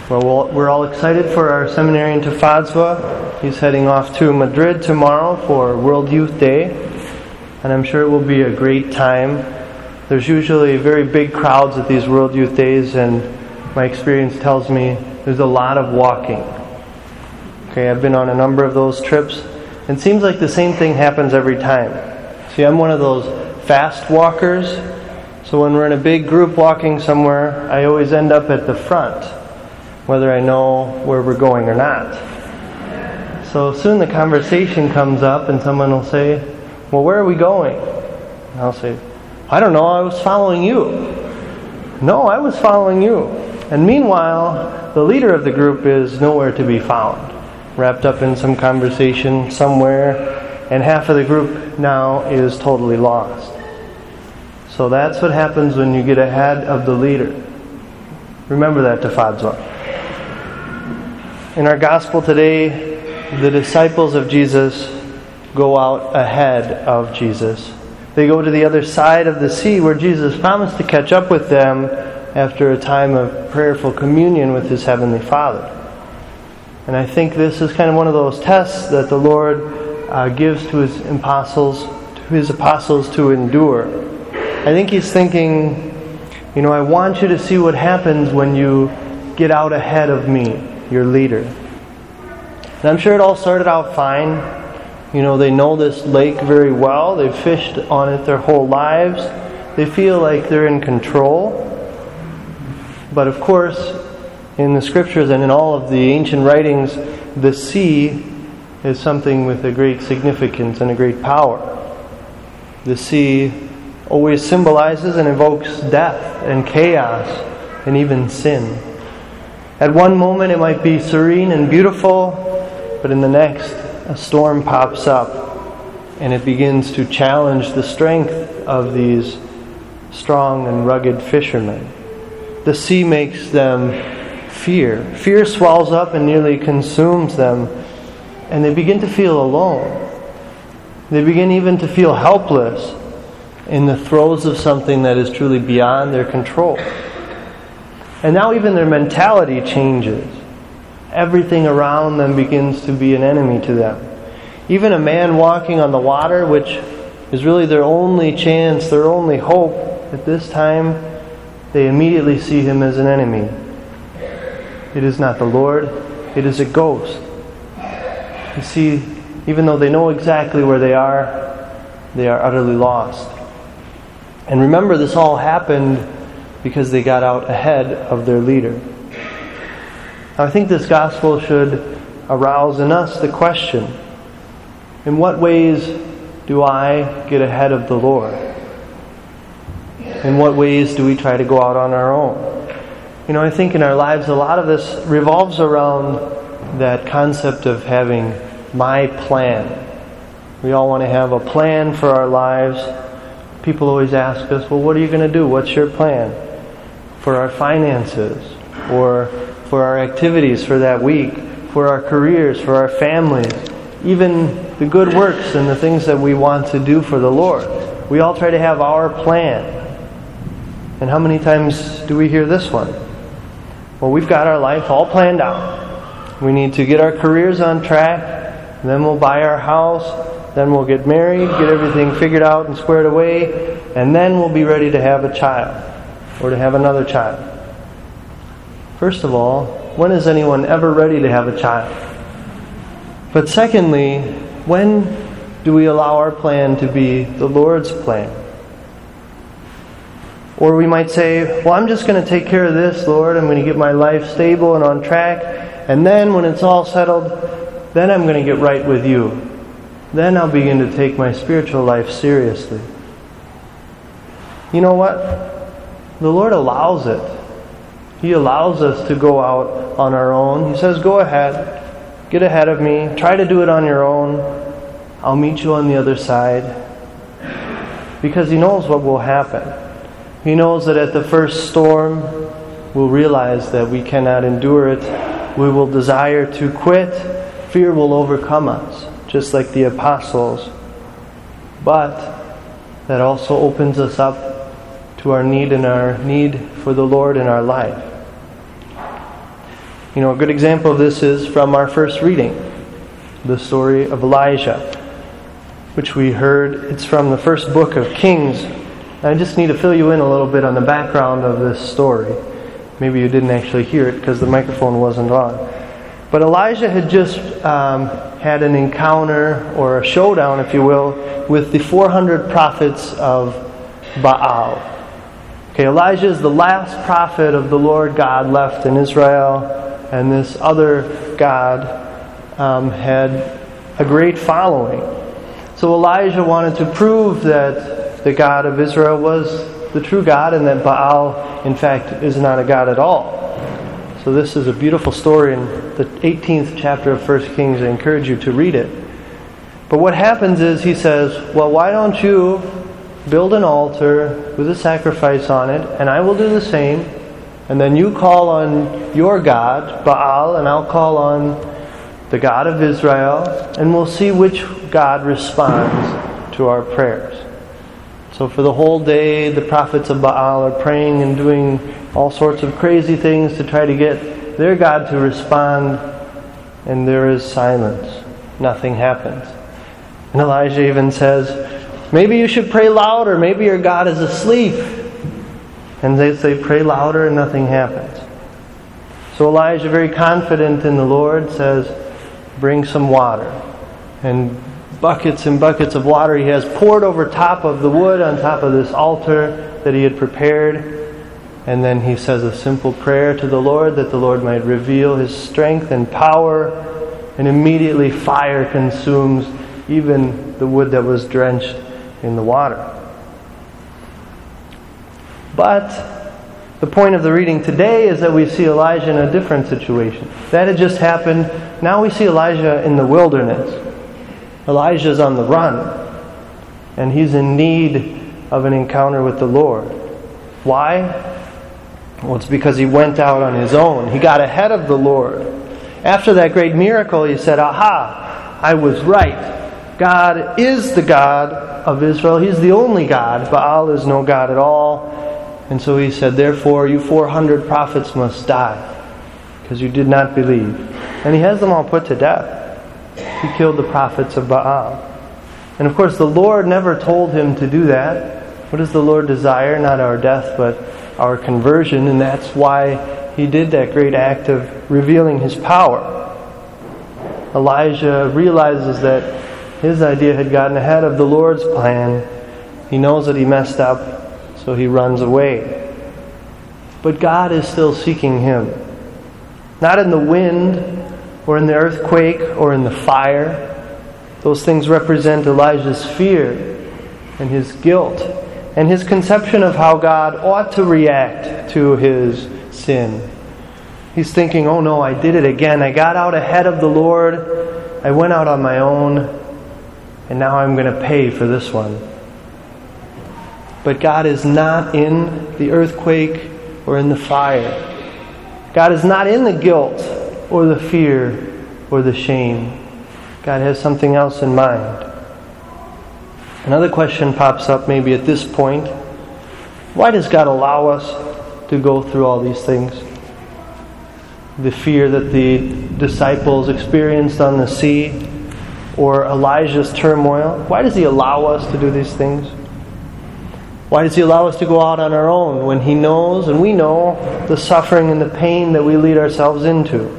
Well, we're all excited for our seminarian to Fadzwa. He's heading off to Madrid tomorrow for World Youth Day, and I'm sure it will be a great time. There's usually very big crowds at these World Youth Days, and my experience tells me there's a lot of walking. Okay, I've been on a number of those trips, and it seems like the same thing happens every time. See, I'm one of those fast walkers, so when we're in a big group walking somewhere, I always end up at the front, whether I know where we're going or not. So soon the conversation comes up and someone will say, well, where are we going? And I'll say, I don't know, I was following you. No, I was following you. And meanwhile, the leader of the group is nowhere to be found, wrapped up in some conversation somewhere, and half of the group now is totally lost. So that's what happens when you get ahead of the leader. Remember that to Fadzwa. In our gospel today, the disciples of Jesus go out ahead of Jesus. They go to the other side of the sea where Jesus promised to catch up with them after a time of prayerful communion with His Heavenly Father. And I think this is kind of one of those tests that the Lord gives to His apostles to endure. I think He's thinking, I want you to see what happens when you get out ahead of me, your leader. And I'm sure it all started out fine. They know this lake very well. They've fished on it their whole lives. They feel like they're in control. But of course, in the scriptures and in all of the ancient writings, the sea is something with a great significance and a great power. The sea always symbolizes and evokes death and chaos and even sin. At one moment it might be serene and beautiful, but in the next a storm pops up and it begins to challenge the strength of these strong and rugged fishermen. The sea makes them fear. Fear swells up and nearly consumes them, and they begin to feel alone. They begin even to feel helpless in the throes of something that is truly beyond their control. And now even their mentality changes. Everything around them begins to be an enemy to them. Even a man walking on the water, which is really their only chance, their only hope at this time, they immediately see him as an enemy. It is not the Lord, it is a ghost. You see, even though they know exactly where they are utterly lost. And remember, this all happened because they got out ahead of their leader. Now, I think this gospel should arouse in us the question, in what ways do I get ahead of the Lord? In what ways do we try to go out on our own? I think in our lives a lot of this revolves around that concept of having my plan. We all want to have a plan for our lives. People always ask us, well, what are you going to do? What's your plan? For our finances, or for our activities for that week, for our careers, for our families, even the good works and the things that we want to do for the Lord. We all try to have our plan. And how many times do we hear this one? Well, we've got our life all planned out. We need to get our careers on track, then we'll buy our house, then we'll get married, get everything figured out and squared away, and then we'll be ready to have a child, or to have another child. First of all, when is anyone ever ready to have a child? But secondly, when do we allow our plan to be the Lord's plan? Or we might say, well, I'm just going to take care of this, Lord. I'm going to get my life stable and on track. And then when it's all settled, then I'm going to get right with you. Then I'll begin to take my spiritual life seriously. You know what? The Lord allows it. He allows us to go out on our own. He says, go ahead. Get ahead of me. Try to do it on your own. I'll meet you on the other side. Because He knows what will happen. He knows that at the first storm, we'll realize that we cannot endure it. We will desire to quit. Fear will overcome us, just like the apostles. But that also opens us up to our need and our need for the Lord in our life. A good example of this is from our first reading, the story of Elijah, which we heard. It's from the first book of Kings. I just need to fill you in a little bit on the background of this story. Maybe you didn't actually hear it because the microphone wasn't on. But Elijah had just had an encounter, or a showdown, if you will, with the 400 prophets of Baal. Okay, Elijah is the last prophet of the Lord God left in Israel, and this other god had a great following. So Elijah wanted to prove that the God of Israel was the true God, and that Baal, in fact, is not a god at all. So this is a beautiful story in the 18th chapter of 1 Kings. I encourage you to read it. But what happens is he says, well, why don't you build an altar with a sacrifice on it, and I will do the same, and then you call on your God, Baal, and I'll call on the God of Israel, and we'll see which God responds to our prayers. So for the whole day, the prophets of Baal are praying and doing all sorts of crazy things to try to get their God to respond, and there is silence. Nothing happens. And Elijah even says, maybe you should pray louder, maybe your God is asleep. And they say, pray louder, and nothing happens. So Elijah, very confident in the Lord, says, bring some water. And buckets and buckets of water he has poured over top of the wood on top of this altar that he had prepared. And then he says a simple prayer to the Lord that the Lord might reveal His strength and power. And immediately fire consumes even the wood that was drenched in the water. But the point of the reading today is that we see Elijah in a different situation. That had just happened. Now we see Elijah in the wilderness. Elijah's on the run, and he's in need of an encounter with the Lord. Why? Well, it's because he went out on his own. He got ahead of the Lord. After that great miracle, he said, aha, I was right. God is the God of Israel. He's the only God. Baal is no God at all. And so he said, therefore, you 400 prophets must die, because you did not believe. And he has them all put to death. He killed the prophets of Baal. And of course, the Lord never told him to do that. What does the Lord desire? Not our death, but our conversion. And that's why He did that great act of revealing His power. Elijah realizes that his idea had gotten ahead of the Lord's plan. He knows that he messed up, so he runs away. But God is still seeking him. Not in the wind, or in the earthquake, or in the fire. Those things represent Elijah's fear and his guilt and his conception of how God ought to react to his sin. He's thinking, oh no, I did it again. I got out ahead of the Lord. I went out on my own, and now I'm going to pay for this one. But God is not in the earthquake or in the fire. God is not in the guilt or the fear or the shame. God has something else in mind. Another question pops up maybe at this point. Why does God allow us to go through all these things? The fear that the disciples experienced on the sea, or Elijah's turmoil. Why does He allow us to do these things? Why does He allow us to go out on our own when He knows, and we know, the suffering and the pain that we lead ourselves into?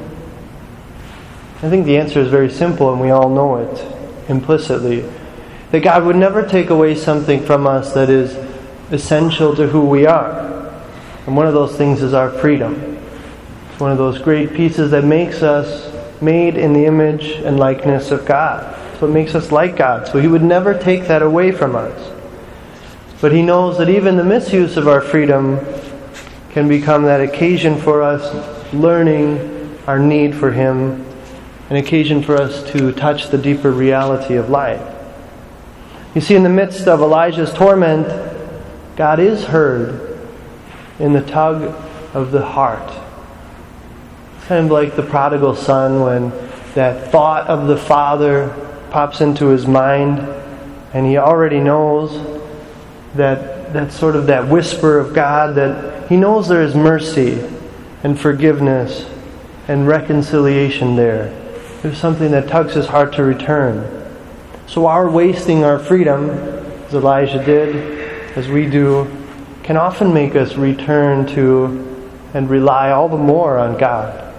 I think the answer is very simple, and we all know it implicitly. That God would never take away something from us that is essential to who we are. And one of those things is our freedom. It's one of those great pieces that makes us made in the image and likeness of God. It's what makes us like God. So He would never take that away from us. But He knows that even the misuse of our freedom can become that occasion for us learning our need for Him, an occasion for us to touch the deeper reality of life. You see, in the midst of Elijah's torment, God is heard in the tug of the heart. It's kind of like the prodigal son when that thought of the father pops into his mind, and he already knows that sort of that whisper of God, that he knows there is mercy and forgiveness and reconciliation there. There's something that tugs his heart to return. So our wasting our freedom, as Elijah did, as we do, can often make us return to and rely all the more on God.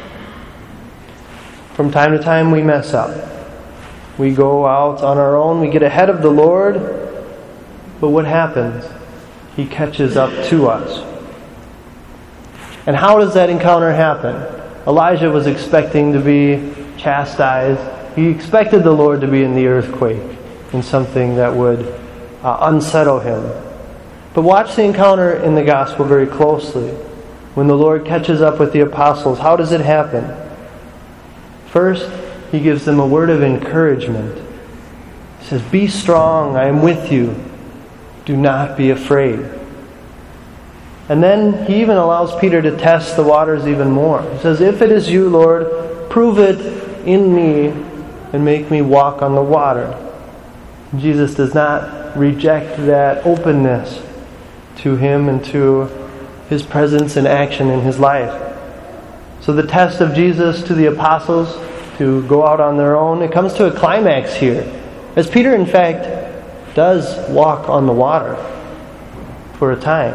From time to time we mess up. We go out on our own, we get ahead of the Lord, but what happens? He catches up to us. And how does that encounter happen? Elijah was expecting to be chastised. He expected the Lord to be in the earthquake, in something that would unsettle him. But watch the encounter in the gospel very closely. When the Lord catches up with the apostles, how does it happen? First, he gives them a word of encouragement. He says, "Be strong, I am with you. Do not be afraid." And then he even allows Peter to test the waters even more. He says, "If it is you, Lord, prove it in me and make me walk on the water." Jesus does not reject that openness to him and to his presence and action in his life. So the test of Jesus to the apostles to go out on their own, it comes to a climax here. As Peter, in fact, does walk on the water for a time.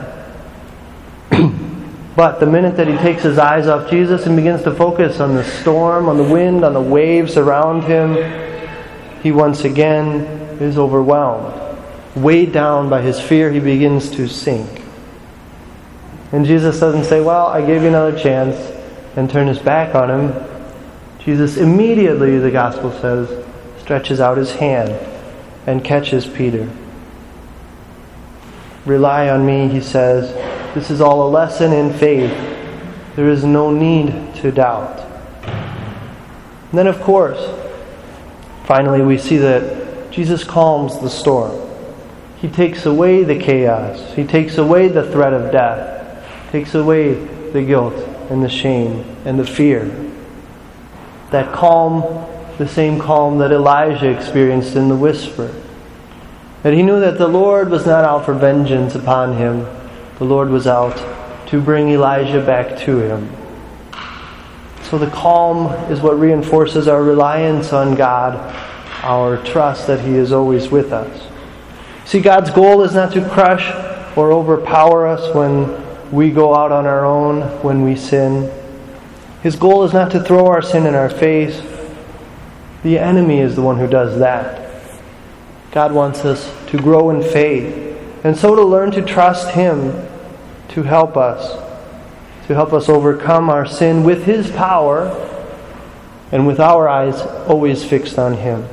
But the minute that he takes his eyes off Jesus and begins to focus on the storm, on the wind, on the waves around him, he once again is overwhelmed. Weighed down by his fear, he begins to sink. And Jesus doesn't say, "Well, I gave you another chance," and turn his back on him. Jesus immediately, the gospel says, stretches out his hand and catches Peter. "Rely on me," he says. This is all a lesson in faith. There is no need to doubt. And then, of course, finally we see that Jesus calms the storm. He takes away the chaos. He takes away the threat of death. Takes away the guilt and the shame and the fear. That calm, the same calm that Elijah experienced in the whisper. That he knew that the Lord was not out for vengeance upon him. The Lord was out to bring Elijah back to him. So the calm is what reinforces our reliance on God, our trust that he is always with us. See, God's goal is not to crush or overpower us when we go out on our own, when we sin. His goal is not to throw our sin in our face. The enemy is the one who does that. God wants us to grow in faith, and so to learn to trust him to help us overcome our sin with his power and with our eyes always fixed on him.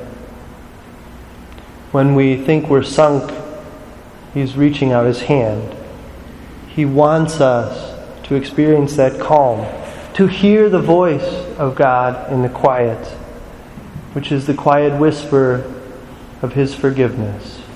When we think we're sunk, he's reaching out his hand. He wants us to experience that calm, to hear the voice of God in the quiet, which is the quiet whisper of his forgiveness.